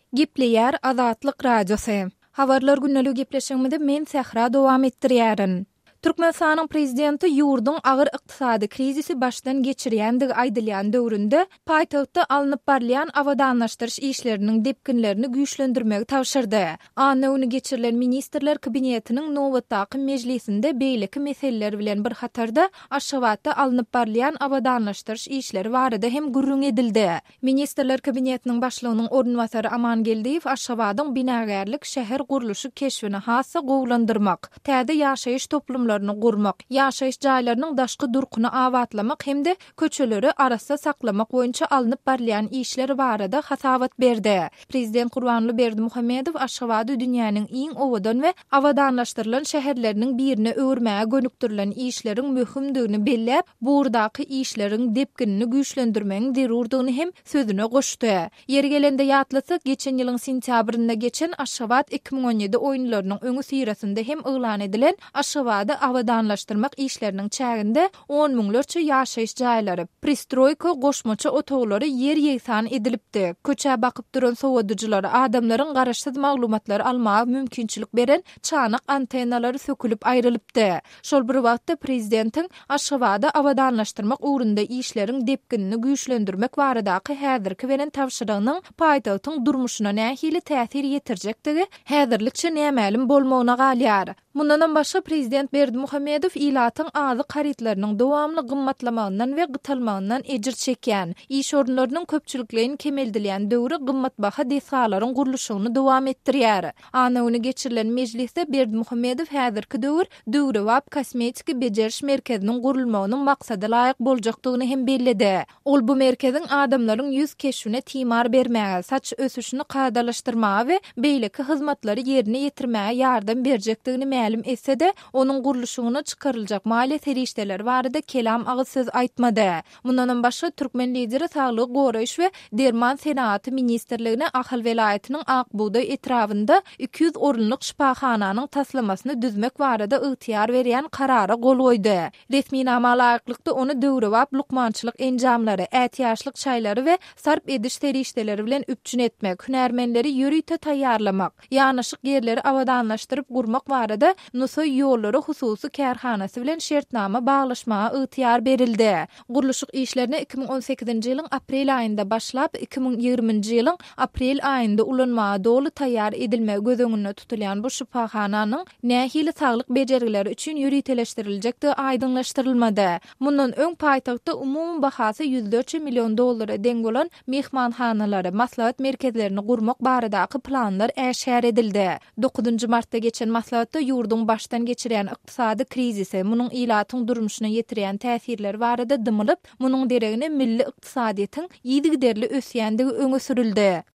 Gepleýär Azatlyk Radiosu. Habarlar günnälik gepleşigimizde men Sahra dowam etdirýärin. Türkmenistanyň prezidenti ýurdun agyr ykdysady krizisi başdan geçirýändigi aýdylýan döwründe paýtagtda alınıp barlayan awadanlaşdyryş işleriniň depkinlerini güýçlendirmegi tawşyrdy. Any geçirilen ministrler kabinetiniň nowatdaky mejlisinde beýleki meseleler bilen bir hatarda Aşgabatda alınıp barlayan awadanlaşdyryş işleri barada hem gurrun edildi. Ministrler kabinetiniň başlygynyň ornwasary Aman Geldiýew Aşgabatyň binagärlik şäher guruluşy keşfini hassa gowlandyrmak, täze ýaşaýyş toplum gurmak, ýaşaýyş jaýlarynyň daşky durkuny awatlamak hemde köçeleri arasda saklamak boýunça alınıp barlayan işleri barada hasabat berdi. Prezident Gurbanly Berdimuhammedow Aşgabaty dünýäniň iň owadan we awadanlaşdyrylan şäherleriniň birine öwürmäge gönüktirilen işleriň möhümdigini belläp, burdaky işleriň depkinini güýçlendirmegiň zerurdygyny hem sözüne goşdy. Ýeri gelende ýatlasak, geçen ýylyň sentýabrynda geçen Aşgabat 2017 oýunlarynyň öňü sirasynda hem yglan edilen Aşgabaty awadanlaşdyrmak işleriniň çäginde 10 miňlerçe ýaşaýyş jaýlary, pristroyka, goşmaça otoglary yer ýeýsan edilipdi. Köçä bakyp duran sowadyjylar adamlaryň garaşsyz maglumatlary almagy mümkinçilik beren çanak antennalary sökülip aýrylypdy. Şol bir wagtda prezidentiň Aşgabaty awadanlaşdyrmak ugrunda işleriň depkinini güýçlendirmek baradaky häzirki beren tawşyrygynyň paýtagtyň durmuşyna nähili täsir ýetirjektigi häzirlikçe nämälim bolmagyna galýar. Mundan başga prezident Berdimuhammedow ilatyň azy haritlarynyň dowamly gymmatlamagynyň we gytalmagynyň ejir çekýän. İş orunlarynyň köpçüliklerini kemeldilýän döwri gymmatbaha desalaryň guruluşyny dowam etdirýär. Any geçirilen mejlisde Berdimuhammedow häzirki döwri wap kosmetiki bejeriş merkeziniň gurulmagynyň maksady laýyk boljakdygyny hem bellidi. Ol bu merkeziň adamlaryň ýüz keşfine timar bermäge, saç ösüşini gadalaşdyrmaga we beýleki hyzmatlary ýerine ýetirmäge ýardam berjekdigini ma'lum etse-de onuň guruluşyna çykaryljak maliýe serişdeler barada kelam agy söz aýtmady. Mundan başga türkmen lideri Saglyk goraýyş we derman senaty ministrligine Ahal welaýatynyň Akbuğday etrafynda 200 orunluk şipahananyň taslamasyny düzmek barada ygtyýar berýän karara gol goýdy. Resmi nama laýyklykda onu döwri wap lukmançylyk enjamlary, ätýaşlyk çaýlary we sarp ediş serişdeleri bilen üpçün etmek, hünärmenleri ýörüýte taýýarlamak, ýanaşyk ýerleri awadanlaşdyryp gurmak barada Nusoy ýollary hususy kärhanasy bilen şertnama baglaşmaga ygtyýar berildi. Guruluşyk işlerini 2018-nji ýylyň aprel aýynda başlap 2020-nji ýylyň aprel aýynda ulanmaga dolu taýýar edilmegi göz öňünde tutulýan bu şipahananyň nähili saglyk bejergileri üçin ýürüýteleşdiriljekdi aýdynlaşdyrylmady. Mundan öň paýtagtda umum bahasy $104 milyon deň bolan mehmanhanalary, maslahat merkezlerini gurmak baradaky planlar äşär edildi. 9-njy martda geçen maslahatda ýurdun başdan geçirýän ykdysady krizisi, munyň ilatyň durmuşyna ýetirýän täsirleri barada dymylyp, munyň deregine milli ykdysadyýetyň ýygy derli ösýändigi öňe sürildi.